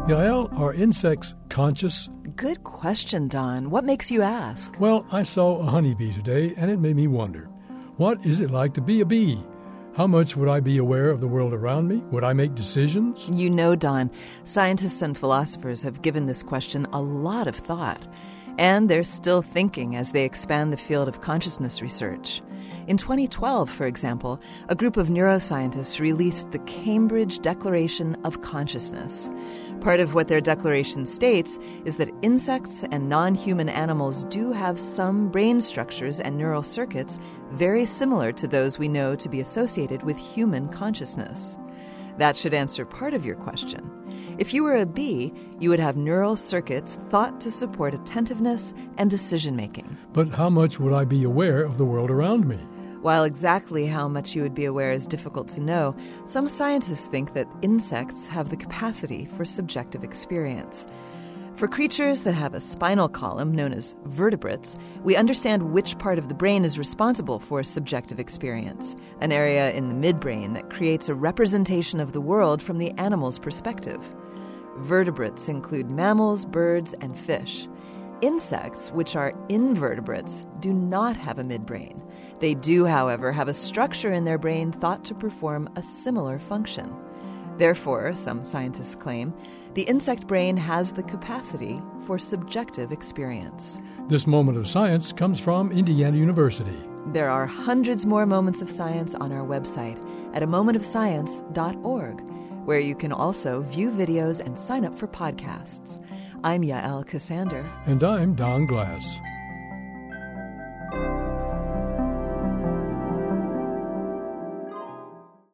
Yael, are insects conscious? Good question, Don. What makes you ask? Well, I saw a honeybee today, and it made me wonder. What is it like to be a bee? How much would I be aware of the world around me? Would I make decisions? You know, Don, scientists and philosophers have given this question a lot of thought. And they're still thinking as they expand the field of consciousness research. In 2012, for example, a group of neuroscientists released the Cambridge Declaration of Consciousness. Part of what their declaration states is that insects and non-human animals do have some brain structures and neural circuits very similar to those we know to be associated with human consciousness. That should answer part of your question. If you were a bee, you would have neural circuits thought to support attentiveness and decision-making. But how much would I be aware of the world around me? While exactly how much you would be aware is difficult to know, some scientists think that insects have the capacity for subjective experience. For creatures that have a spinal column known as vertebrates, we understand which part of the brain is responsible for subjective experience, an area in the midbrain that creates a representation of the world from the animal's perspective. Vertebrates include mammals, birds, and fish. Insects, which are invertebrates, do not have a midbrain. They do, however, have a structure in their brain thought to perform a similar function. Therefore, some scientists claim, the insect brain has the capacity for subjective experience. This moment of science comes from Indiana University. There are hundreds more moments of science on our website at amomentofscience.org, where you can also view videos and sign up for podcasts. I'm Yael Cassander. And I'm Don Glass.